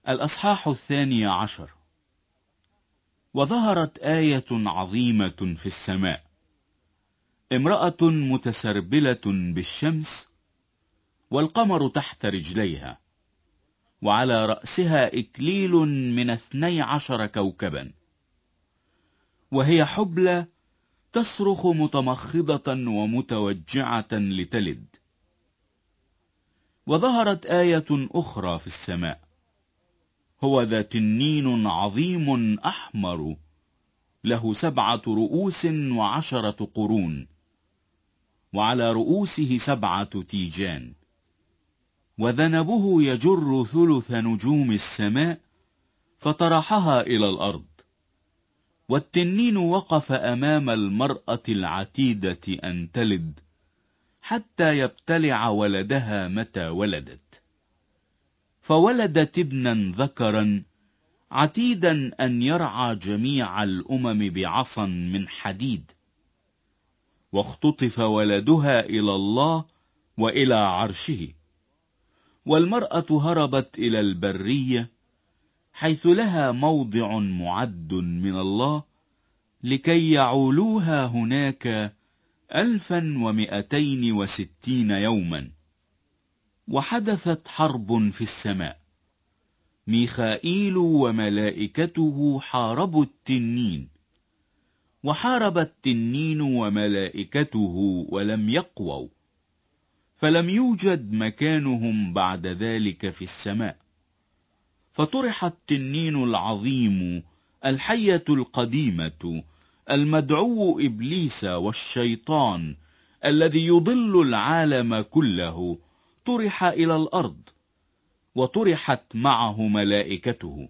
الأصحاح 12. وظهرت آية عظيمة في السماء، امرأة متسربلة بالشمس، والقمر تحت رجليها، وعلى رأسها إكليل من 12 كوكبا، وهي حبلى تصرخ متمخضة ومتوجعة لتلد. وظهرت آية أخرى في السماء، هو ذا تنين عظيم أحمر، له 7 رؤوس و10 قرون، وعلى رؤوسه 7 تيجان، وذنبه يجر 1/3 نجوم السماء فطرحها إلى الأرض. والتنين وقف أمام المرأة العتيدة أن تلد حتى يبتلع ولدها متى ولدت، فولدت ابنا ذكرا عتيدا أن يرعى جميع الأمم بعصا من حديد. واختطف ولدها إلى الله وإلى عرشه، والمرأة هربت إلى البرية حيث لها موضع معد من الله، لكي يعولوها هناك 1260 يوما. وحدثت حرب في السماء، ميخائيل وملائكته حاربوا التنين، وحارب التنين وملائكته ولم يقووا، فلم يوجد مكانهم بعد ذلك في السماء. فطرح التنين العظيم، الحية القديمة، المدعو إبليس والشيطان، الذي يضل العالم كله، طرح إلى الأرض، وطرحت معه ملائكته.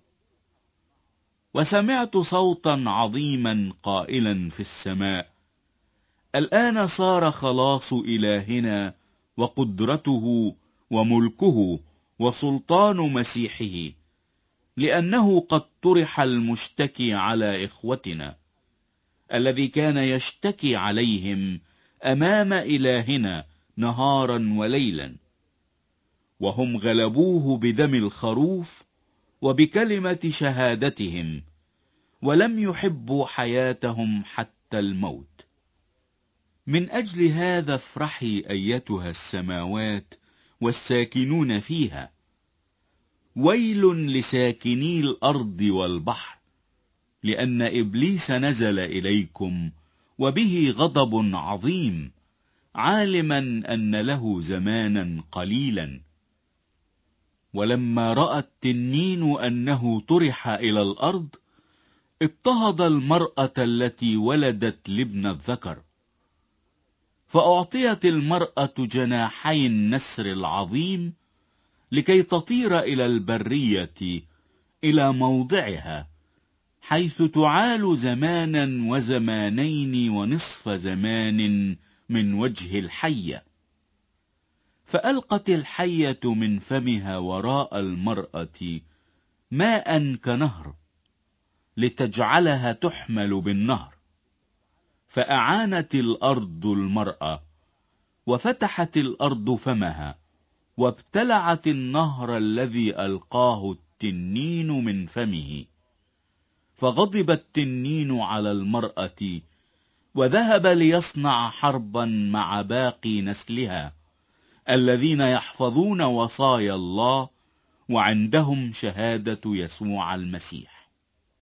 وسمعت صوتا عظيما قائلا في السماء: الآن صار خلاص إلهنا وقدرته وملكه وسلطان مسيحه، لأنه قد طرح المشتكي على إخوتنا، الذي كان يشتكي عليهم أمام إلهنا نهارا وليلا. وهم غلبوه بدم الخروف وبكلمة شهادتهم، ولم يحبوا حياتهم حتى الموت. من أجل هذا افرحي أيتها السماوات والساكنون فيها. ويل لساكني الأرض والبحر، لأن إبليس نزل إليكم وبه غضب عظيم، عالما أن له زمانا قليلا. ولما رأى التنين أنه طرح إلى الأرض، اضطهد المرأة التي ولدت لابن الذكر. فأعطيت المرأة جناحي النسر العظيم، لكي تطير إلى البرية، إلى موضعها، حيث تعال زمانا وزمانين ونصف زمان من وجه الحية. فألقت الحية من فمها وراء المرأة ماء كنهر، لتجعلها تحمل بالنهر. فأعانت الأرض المرأة، وفتحت الأرض فمها، وابتلعت النهر الذي ألقاه التنين من فمه. فغضب التنين على المرأة، وذهب ليصنع حربا مع باقي نسلها، الذين يحفظون وصايا الله وعندهم شهادة يسوع المسيح.